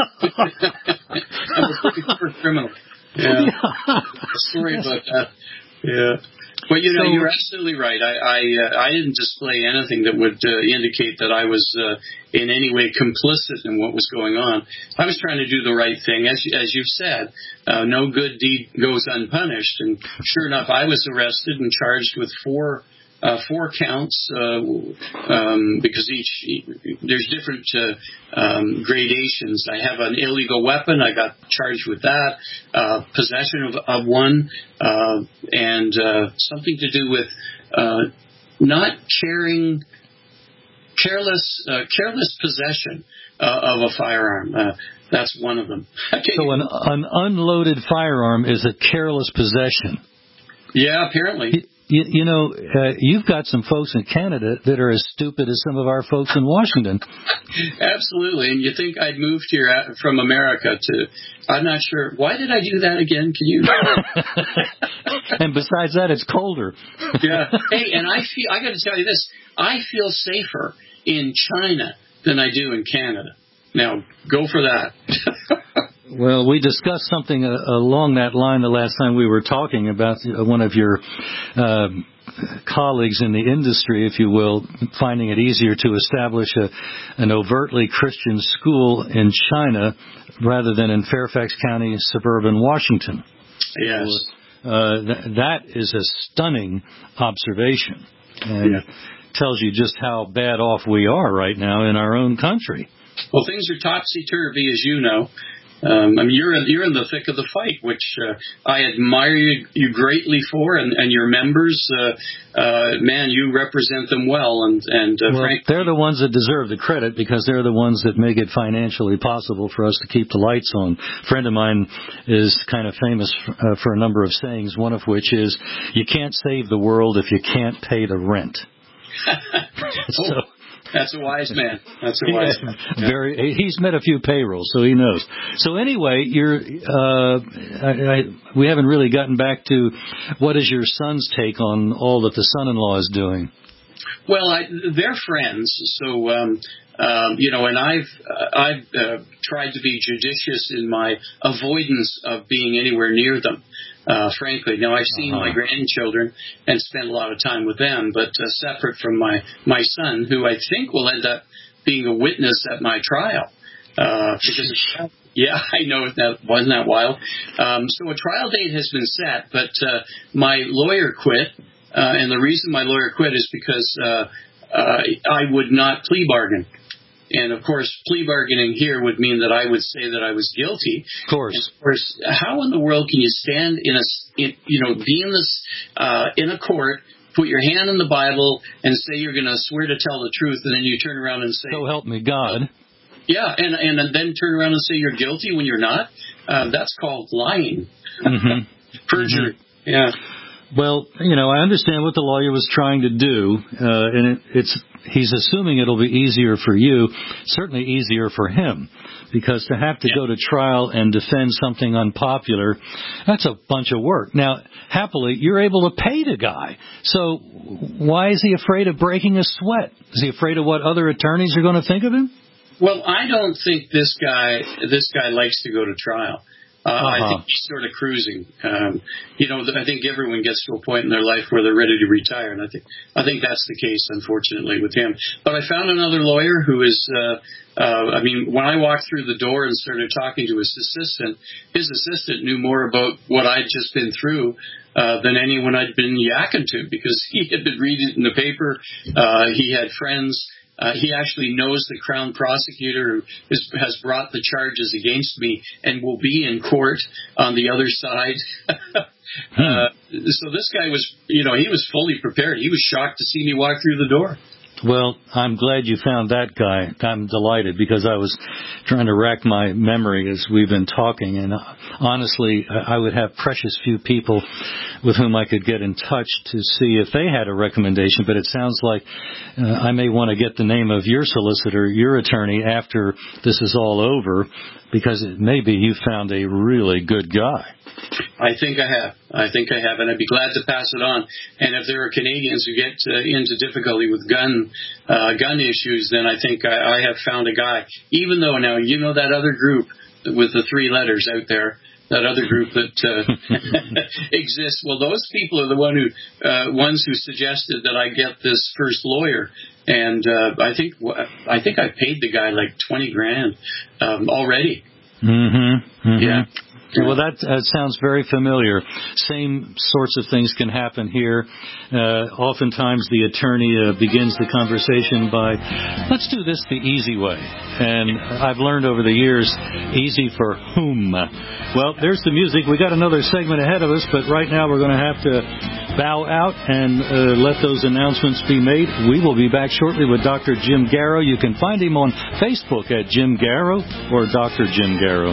I'm a pretty poor criminal. Yeah. yeah. Sorry about that. Yeah. But, you know, so, you're absolutely right. I I, uh, I didn't display anything that would uh, indicate that I was uh, in any way complicit in what was going on. I was trying to do the right thing. As, as you've said, uh, no good deed goes unpunished. And sure enough, I was arrested and charged with four Uh, four counts uh, um, because each there's different uh, um, gradations. I have an illegal weapon. I got charged with that. Uh, possession of, of one, uh, and uh, something to do with uh, not carrying careless uh, careless possession uh, of a firearm. Uh, that's one of them. So an, an unloaded firearm is a careless possession. Yeah, apparently. It, You, you know, uh, you've got some folks in Canada that are as stupid as some of our folks in Washington. Absolutely. And you think I'd moved here at, from America to, I'm not sure. Why did I do that again? Can you? And besides that, it's colder. Yeah. Hey, and I feel, I got to tell you this, I feel safer in China than I do in Canada. Now, go for that. Well, we discussed something uh, along that line the last time we were talking about uh, one of your uh, colleagues in the industry, if you will, finding it easier to establish a, an overtly Christian school in China rather than in Fairfax County, suburban Washington. Yes. So, uh, th- that is a stunning observation and yeah. tells you just how bad off we are right now in our own country. Well, things are topsy-turvy, as you know. Um, I mean, you're in, you're in the thick of the fight, which uh, I admire you, you greatly for, and, and your members. Uh, uh, man, you represent them well, and and uh, well, frankly, they're the ones that deserve the credit because they're the ones that make it financially possible for us to keep the lights on. A friend of mine is kind of famous f- uh, for a number of sayings, one of which is, "You can't save the world if you can't pay the rent." So. Oh. That's a wise man. That's a wise man. Yeah. Very. He's met a few payrolls, so he knows. So anyway, you're. Uh, I, I, we haven't really gotten back to what is your son's take on all that the son-in-law is doing. Well, I, they're friends, so um, um, you know, and I've uh, I've uh, tried to be judicious in my avoidance of being anywhere near them. Uh, frankly, now I've seen uh-huh. my grandchildren and spent a lot of time with them, but uh, separate from my, my son, who I think will end up being a witness at my trial. Uh, because, yeah, I know that wasn't that wild. Um, so a trial date has been set, but uh, my lawyer quit, uh, and the reason my lawyer quit is because uh, uh, I would not plea bargain. And, of course, plea bargaining here would mean that I would say that I was guilty. Of course. And of course, how in the world can you stand in a, in, you know, be in this, uh, in a court, put your hand in the Bible and say you're going to swear to tell the truth, and then you turn around and say, so help me God. Yeah, and, and then turn around and say you're guilty when you're not? Uh, that's called lying. Mm-hmm. Perjury. Mm-hmm. Yeah. Well, you know, I understand what the lawyer was trying to do, uh, and it, it's he's assuming it'll be easier for you, certainly easier for him, because to have to yeah. go to trial and defend something unpopular, that's a bunch of work. Now, happily, you're able to pay the guy. So why is he afraid of breaking a sweat? Is he afraid of what other attorneys are going to think of him? Well, I don't think this guy this guy likes to go to trial. Uh, uh-huh. I think he's sort of cruising. Um, you know, I think everyone gets to a point in their life where they're ready to retire, and I think I think that's the case, unfortunately, with him. But I found another lawyer who is, uh, uh, I mean, when I walked through the door and started talking to his assistant, his assistant knew more about what I'd just been through uh, than anyone I'd been yakking to, because he had been reading it in the paper. Uh, he had friends. Uh, he actually knows the Crown prosecutor who is, has brought the charges against me and will be in court on the other side. hmm. uh, so this guy was, you know, he was fully prepared. He was shocked to see me walk through the door. Well, I'm glad you found that guy. I'm delighted, because I was trying to rack my memory as we've been talking, and honestly, I would have precious few people with whom I could get in touch to see if they had a recommendation, but it sounds like uh, I may want to get the name of your solicitor, your attorney, after this is all over, because it may be you found a really good guy. I think I have. I think I have, and I'd be glad to pass it on. And if there are Canadians who get uh, into difficulty with gun uh, gun issues, then I think I, I have found a guy. Even though now, you know, that other group with the three letters out there, that other group that uh, exists. Well, those people are the one who uh, ones who suggested that I get this first lawyer. And uh, I think I think I paid the guy like twenty grand um, already. Mm-hmm. Mm-hmm. Yeah. Well, that uh, sounds very familiar. Same sorts of things can happen here. Uh, oftentimes the attorney uh, begins the conversation by, let's do this the easy way. And I've learned over the years, easy for whom? Well, there's the music. We got another segment ahead of us, but right now we're going to have to bow out and uh, let those announcements be made. We will be back shortly with Doctor Jim Garrow. You can find him on Facebook at Jim Garrow or Doctor Jim Garrow.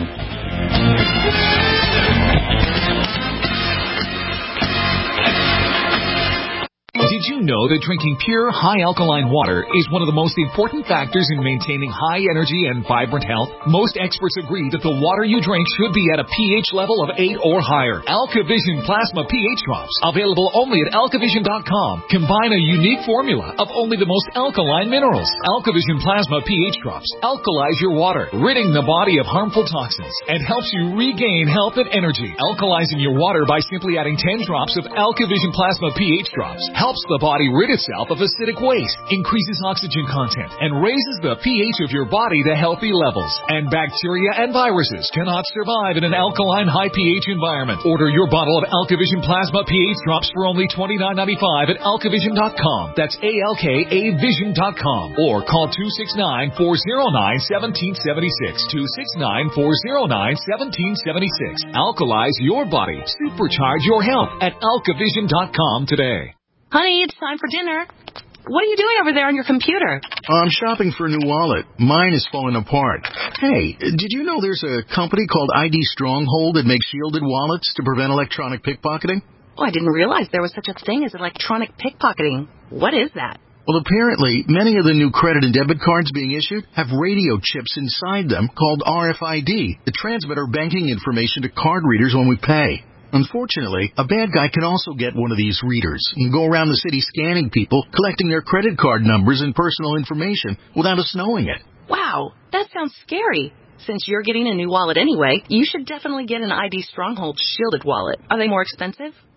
Did you know that drinking pure, high alkaline water is one of the most important factors in maintaining high energy and vibrant health? Most experts agree that the water you drink should be at a pH level of eight or higher. AlkaVision Plasma pH Drops, available only at alkavision dot com, combine a unique formula of only the most alkaline minerals. AlkaVision Plasma pH Drops alkalize your water, ridding the body of harmful toxins, and helps you regain health and energy. Alkalizing your water by simply adding ten drops of AlkaVision Plasma pH Drops helps the body rid itself of acidic waste, increases oxygen content, and raises the pH of your body to healthy levels. And bacteria and viruses cannot survive in an alkaline high pH environment. Order your bottle of AlkaVision Plasma pH Drops for only twenty-nine ninety-five at alkavision dot com. That's A L K A vision dot com. Or call two six nine, four oh nine, one seven seven six. two six nine, four oh nine, one seven seven six. Alkalize your body. Supercharge your health at alkavision dot com today. Honey, it's time for dinner. What are you doing over there on your computer? I'm shopping for a new wallet. Mine is falling apart. Hey, did you know there's a company called I D Stronghold that makes shielded wallets to prevent electronic pickpocketing? Oh, I didn't realize there was such a thing as electronic pickpocketing. What is that? Well, apparently, many of the new credit and debit cards being issued have radio chips inside them called R F I D that transmit our banking information to card readers when we pay. Unfortunately, a bad guy can also get one of these readers and go around the city scanning people, collecting their credit card numbers and personal information without us knowing it. Wow, that sounds scary. Since you're getting a new wallet anyway, you should definitely get an I D Stronghold shielded wallet. Are they more expensive?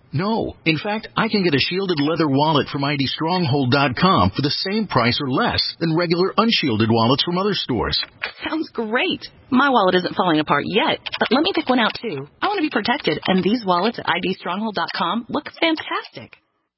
No. In fact, I can get a shielded leather wallet from I D Stronghold dot com for the same price or less than regular unshielded wallets from other stores. Sounds great. My wallet isn't falling apart yet, but let me pick one out too. I want to be protected, and these wallets at I D Stronghold dot com look fantastic.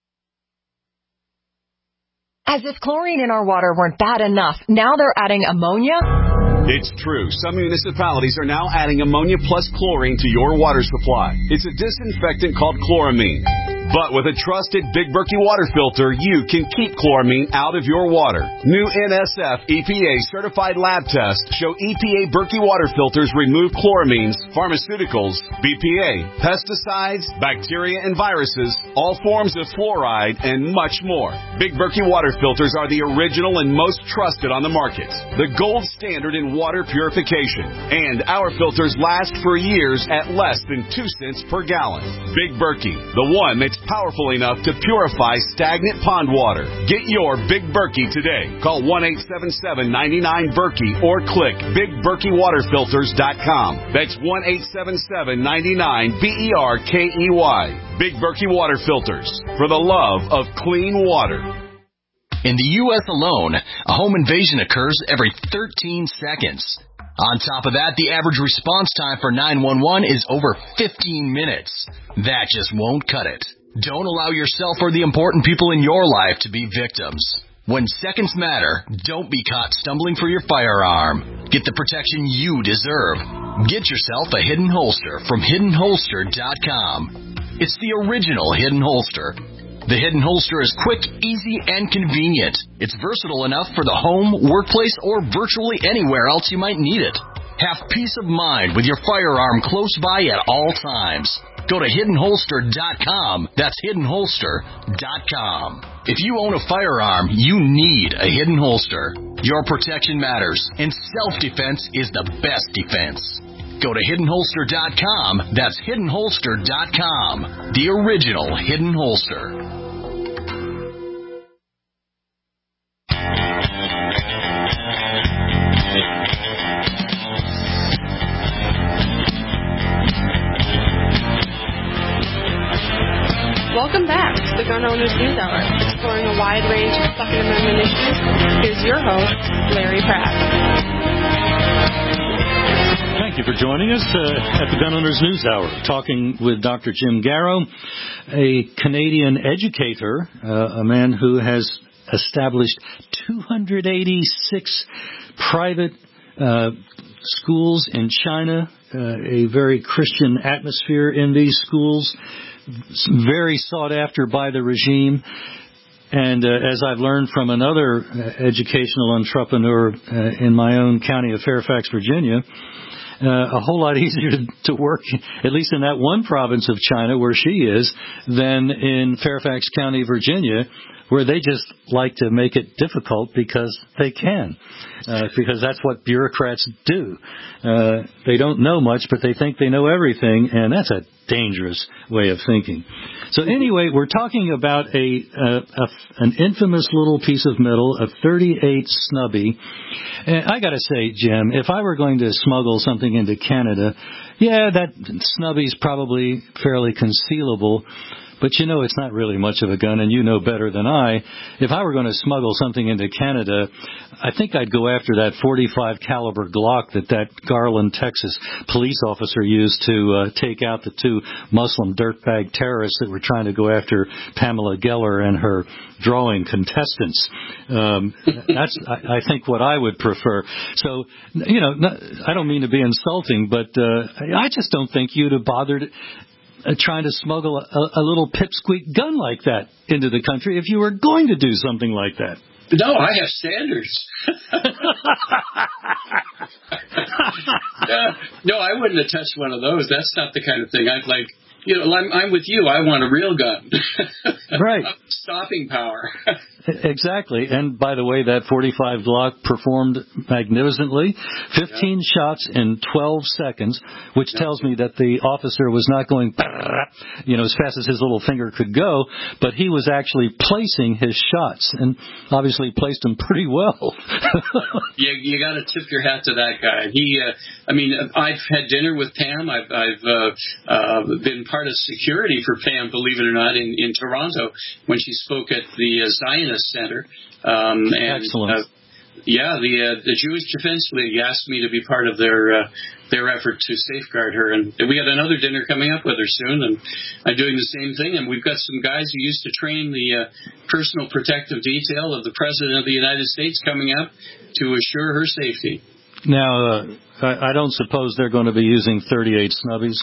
As if chlorine in our water weren't bad enough, now they're adding ammonia? It's true. Some municipalities are now adding ammonia plus chlorine to your water supply. It's a disinfectant called chloramine. But with a trusted Big Berkey water filter, you can keep chloramine out of your water. New N S F E P A certified lab tests show E P A Berkey water filters remove chloramines, pharmaceuticals, B P A, pesticides, bacteria and viruses, all forms of fluoride, and much more. Big Berkey water filters are the original and most trusted on the market. The gold standard in water purification. And our filters last for years at less than two cents per gallon. Big Berkey, the one that's powerful enough to purify stagnant pond water. Get your Big Berkey today. Call one eight seven seven, nine nine, Berkey or click big berkey water filters dot com. That's one eight seven seven, nine nine, B E R K E Y. Big Berkey Water Filters, for the love of clean water. In the U S alone, a home invasion occurs every thirteen seconds. On top of that, the average response time for nine one one is over fifteen minutes. That just won't cut it. Don't allow yourself or the important people in your life to be victims. When seconds matter, don't be caught stumbling for your firearm. Get the protection you deserve. Get yourself a Hidden Holster from hidden holster dot com. It's the original Hidden Holster. The Hidden Holster is quick, easy, and convenient. It's versatile enough for the home, workplace, or virtually anywhere else you might need it. Have peace of mind with your firearm close by at all times. Go to hidden holster dot com. That's hidden holster dot com. If you own a firearm, you need a Hidden Holster. Your protection matters, and self-defense is the best defense. Go to hidden holster dot com. That's hidden holster dot com. The original Hidden Holster. Welcome back to the Gun Owners News Hour, exploring a wide range of Second Amendment issues. Here's your host, Larry Pratt. Thank you for joining us uh, at the Gun Owners News Hour, talking with Doctor Jim Garrow, a Canadian educator, uh, a man who has established two hundred eighty-six private uh, schools in China, uh, a very Christian atmosphere in these schools, very sought after by the regime. And uh, as I've learned from another uh, educational entrepreneur uh, in my own county of Fairfax, Virginia, uh, a whole lot easier to, to work, at least in that one province of China where she is, than in Fairfax County, Virginia, where they just like to make it difficult because they can, uh, because that's what bureaucrats do. Uh, they don't know much, but they think they know everything, and that's a dangerous way of thinking. So anyway, we're talking about a, uh, a an infamous little piece of metal, a thirty-eight snubby. And I got to say, Jim, if I were going to smuggle something into Canada, yeah, that snubby's probably fairly concealable. But you know it's not really much of a gun, and you know better than I. If I were going to smuggle something into Canada, I think I'd go after that forty-five caliber Glock that that Garland, Texas police officer used to uh, take out the two Muslim dirtbag terrorists that were trying to go after Pamela Geller and her drawing contestants. Um, that's, I, I think, what I would prefer. So, you know, not, I don't mean to be insulting, but uh, I just don't think you'd have bothered Uh, trying to smuggle a, a little pipsqueak gun like that into the country if you were going to do something like that. No, I have standards. uh, no, I wouldn't have touched one of those. That's not the kind of thing I'd like. You know, I'm, I'm with you. I want a real gun. Right. Stopping power. Exactly. And by the way, that forty-five Glock performed magnificently. fifteen yeah. shots in twelve seconds, which yeah. tells me that the officer was not going, you know, as fast as his little finger could go, but he was actually placing his shots, and obviously placed them pretty well. you you got to tip your hat to that guy. He, uh, I mean, I've had dinner with Pam. I've, I've uh, uh, been part of security for Pam, believe it or not, in, in Toronto when she spoke at the uh, Zionist Center. Um, and, Excellent. Uh, yeah, the uh, the Jewish Defense League asked me to be part of their uh, their effort to safeguard her, and we got another dinner coming up with her soon, and I'm doing the same thing. And we've got some guys who used to train the uh, personal protective detail of the President of the United States coming up to assure her safety. Now, uh, I, I don't suppose they're going to be using thirty-eight snubbies.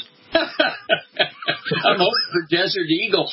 I'm hoping for Desert Eagles.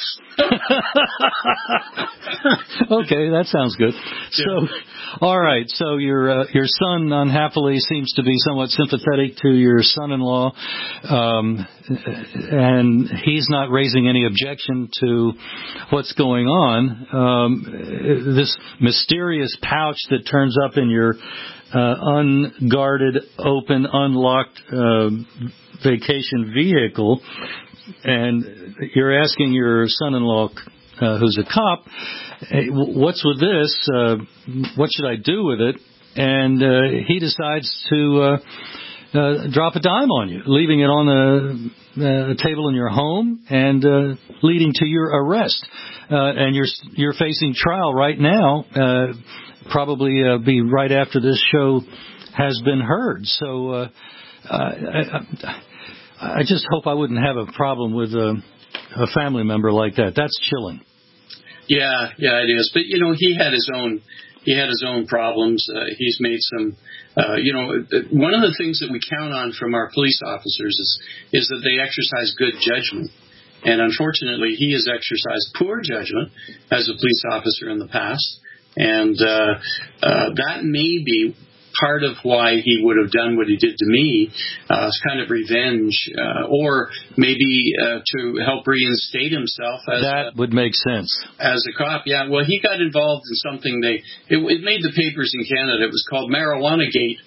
Okay, that sounds good. So, all right. So your uh, your son unhappily seems to be somewhat sympathetic to your son-in-law, um, and he's not raising any objection to what's going on. Um, this mysterious pouch that turns up in your uh, unguarded, open, unlocked uh, vacation vehicle. And you're asking your son-in-law, uh, who's a cop, hey, what's with this? Uh, what should I do with it? And uh, he decides to uh, uh, drop a dime on you, leaving it on a, a table in your home and uh, leading to your arrest. Uh, and you're you're facing trial right now, uh, probably uh, be right after this show has been heard. So uh, I, I, I just hope I wouldn't have a problem with a, a family member like that. That's chilling. Yeah, yeah, it is. But you know, he had his own he had his own problems. Uh, he's made some. Uh, you know, one of the things that we count on from our police officers is is that they exercise good judgment. And unfortunately, he has exercised poor judgment as a police officer in the past. And uh, uh, that may be part of why he would have done what he did to me, uh, as kind of revenge, uh, or maybe uh, to help reinstate himself. As that a, would make sense. As a cop, yeah. Well, he got involved in something they it, it made the papers in Canada. It was called Marijuana Gate.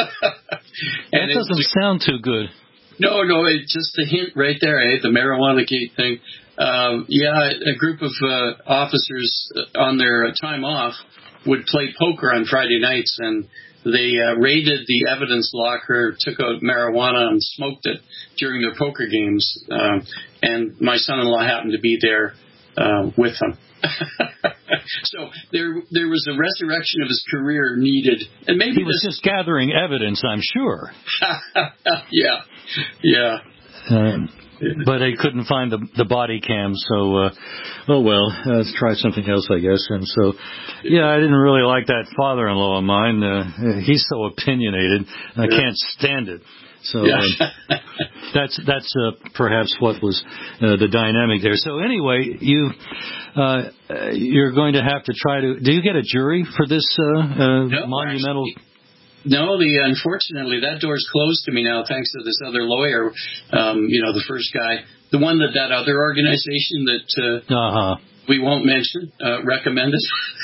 That doesn't was, sound too good. No, no, it's just a hint right there, eh? The Marijuana Gate thing. Um, yeah, a group of uh, officers on their time off would play poker on Friday nights, and they uh, raided the evidence locker, took out marijuana and smoked it during their poker games. Um, and my son-in-law happened to be there uh, with them. So there there was a resurrection of his career needed. And maybe he was this... just gathering evidence, I'm sure. yeah, yeah. Um, but they couldn't find the the body cam, so uh, oh well, uh, let's try something else, I guess. And so, yeah, I didn't really like that father-in-law of mine. Uh, he's so opinionated, I can't stand it. So yeah. uh, that's that's uh, perhaps what was uh, the dynamic there. So anyway, you uh, you're going to have to try to. Do you get a jury for this uh, uh, no, monumental? Actually. No, the unfortunately that door's closed to me now, thanks to this other lawyer. Um, you know, the first guy, the one that that other organization that uh, uh-huh. we won't mention uh, recommended.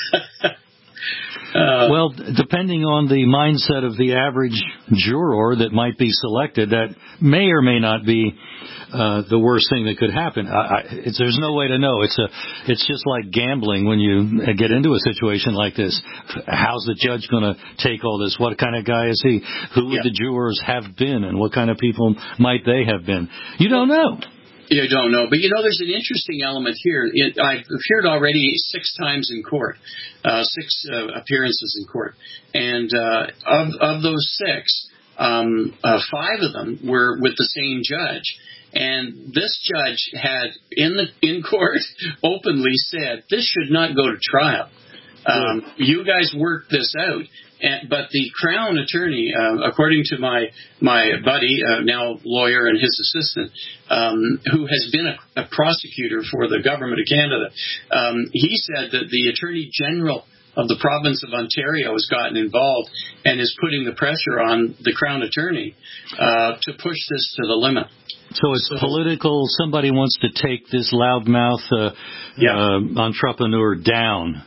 uh, well, depending on the mindset of the average juror that might be selected, that may or may not be uh, the worst thing that could happen. I, I, it's, there's no way to know. It's a, it's just like gambling when you get into a situation like this. How's the judge going to take all this? What kind of guy is he? Who would yeah. the jurors have been, and what kind of people might they have been? You don't know. You don't know. But, you know, there's an interesting element here. It, I've appeared already six times in court, uh, six uh, appearances in court. And uh, of, of those six, um, uh, five of them were with the same judge. And this judge had, in the in court, openly said, this should not go to trial. Um, you guys worked this out. And, but the Crown attorney, uh, according to my my buddy, uh, now lawyer and his assistant, um, who has been a, a prosecutor for the government of Canada, um, he said that the Attorney General of the province of Ontario has gotten involved and is putting the pressure on the Crown attorney uh, to push this to the limit. So it's so, political. Somebody wants to take this loudmouth uh, yeah. uh, entrepreneur down.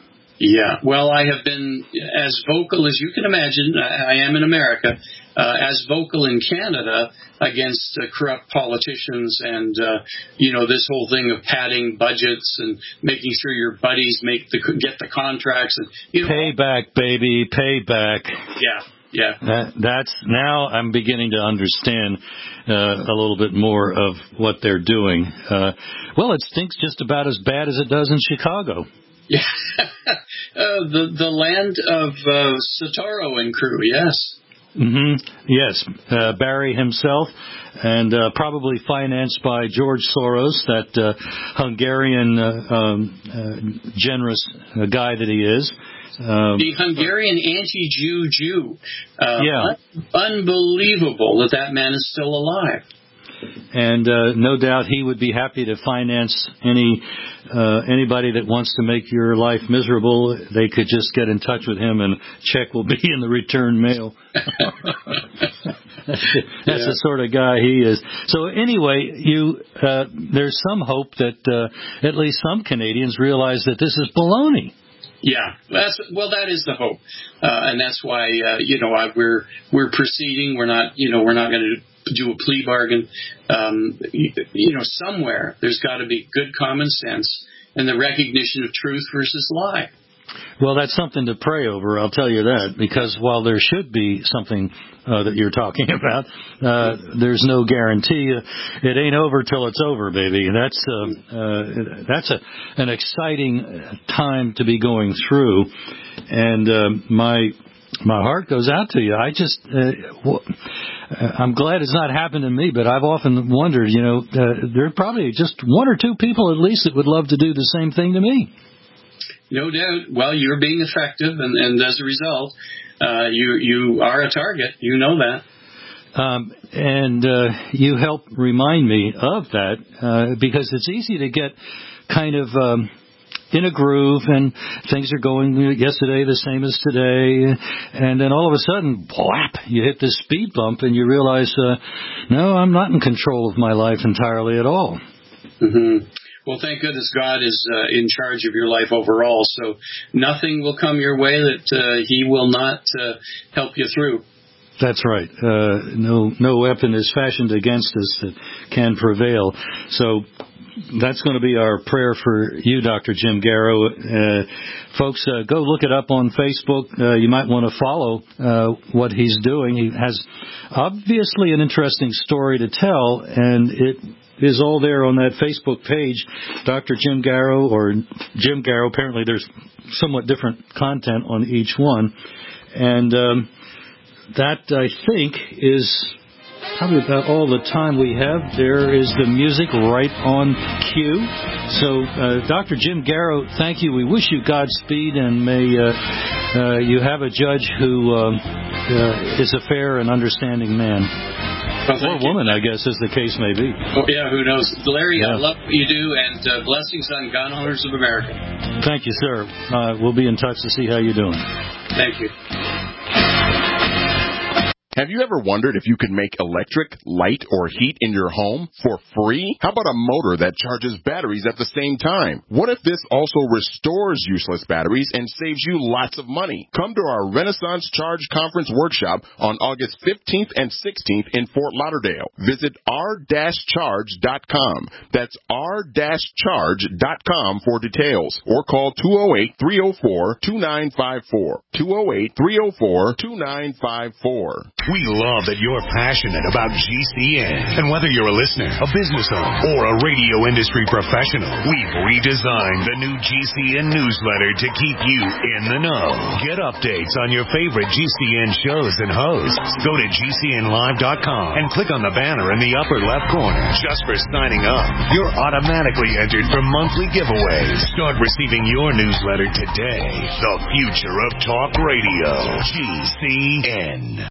Yeah, well, I have been as vocal as you can imagine. I, I am in America, uh, as vocal in Canada against uh, corrupt politicians and, uh, you know, this whole thing of padding budgets and making sure your buddies make the get the contracts. And you know, payback, baby, payback. Yeah. Yeah, that, that's now I'm beginning to understand uh, a little bit more of what they're doing. Uh, well, it stinks just about as bad as it does in Chicago. Yeah, uh, the the land of uh, Sotaro and crew. Yes. Mm-hmm. Yes, uh, Barry himself, and uh, probably financed by George Soros, that uh, Hungarian uh, um, uh, generous uh, guy that he is. Um, the Hungarian anti-Jew Jew. Uh, yeah. Un- unbelievable that that man is still alive. And uh, no doubt he would be happy to finance any uh, anybody that wants to make your life miserable. They could just get in touch with him, and check will be in the return mail. That's, the, that's yeah. the sort of guy he is. So anyway, you uh, there's some hope that uh, at least some Canadians realize that this is baloney. Yeah, that's well. That is the hope, uh, and that's why uh, you know I, we're we're proceeding. We're not you know we're not going to do a plea bargain. Um, you, you know, somewhere there's got to be good common sense and the recognition of truth versus lie. Well, that's something to pray over, I'll tell you that, because while there should be something uh, that you're talking about, uh, there's no guarantee. It ain't over till it's over, baby. That's uh, uh, that's a, an exciting time to be going through, and uh, my my heart goes out to you. I just, uh, w- I'm glad it's not happened to me, but I've often wondered, you know, uh, there are probably just one or two people at least that would love to do the same thing to me. No doubt. Well, you're being effective, and, and as a result, uh, you you are a target. You know that. Um, and uh, you help remind me of that uh, because it's easy to get kind of um, in a groove, and things are going yesterday the same as today, and then all of a sudden, whap, you hit this speed bump, and you realize, uh, no, I'm not in control of my life entirely at all. Mm-hmm. Well, thank goodness God is uh, in charge of your life overall, so nothing will come your way that uh, He will not uh, help you through. That's right. Uh, no, no weapon is fashioned against us that can prevail. So that's going to be our prayer for you, Doctor Jim Garrow. Uh, folks, uh, go look it up on Facebook. Uh, you might want to follow uh, what he's doing. He has obviously an interesting story to tell, and it is all there on that Facebook page, Doctor Jim Garrow or Jim Garrow. Apparently there's somewhat different content on each one. And um, that, I think, is probably about all the time we have. There is the music right on cue. So, uh, Doctor Jim Garrow, thank you. We wish you Godspeed, and may uh, uh, you have a judge who uh, uh, is a fair and understanding man. Well, or woman, you. I guess, as the case may be. Oh, yeah, who knows? Larry, yeah. I love what you do, and uh, blessings on Gun Owners of America. Thank you, sir. Uh, we'll be in touch to see how you're doing. Thank you. Have you ever wondered if you could make electric, light, or heat in your home for free? How about a motor that charges batteries at the same time? What if this also restores useless batteries and saves you lots of money? Come to our Renaissance Charge Conference workshop on August fifteenth and sixteenth in Fort Lauderdale. Visit r dash charge dot com. That's r dash charge dot com for details, or call two oh eight, three oh four, two nine five four. two oh eight, three oh four, two nine five four. We love that you're passionate about G C N. And whether you're a listener, a business owner, or a radio industry professional, we've redesigned the new G C N newsletter to keep you in the know. Get updates on your favorite G C N shows and hosts. Go to G C N live dot com and click on the banner in the upper left corner. Just for signing up, you're automatically entered for monthly giveaways. Start receiving your newsletter today. The future of talk radio. G C N.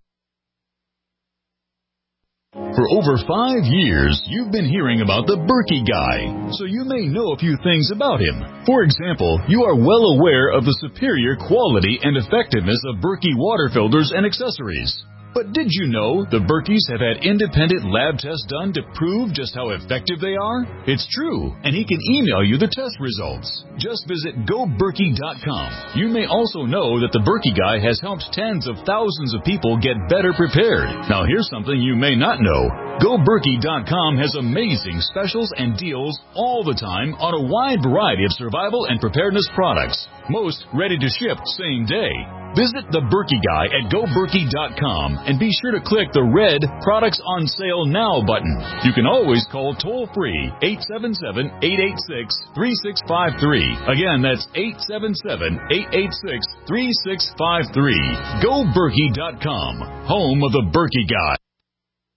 For over five years, you've been hearing about the Berkey Guy, so you may know a few things about him. For example, you are well aware of the superior quality and effectiveness of Berkey water filters and accessories. But did you know the Berkeys have had independent lab tests done to prove just how effective they are? It's true, and he can email you the test results. Just visit go berkey dot com. You may also know that the Berkey Guy has helped tens of thousands of people get better prepared. Now here's something you may not know. go berkey dot com has amazing specials and deals all the time on a wide variety of survival and preparedness products. Most ready to ship same day. Visit the Berkey Guy at go berkey dot com and be sure to click the red Products on Sale Now button. You can always call toll-free eight seven seven, eight eight six, three six five three. Again, that's eight seven seven, eight eight six, three six five three. go berkey dot com, home of the Berkey Guy.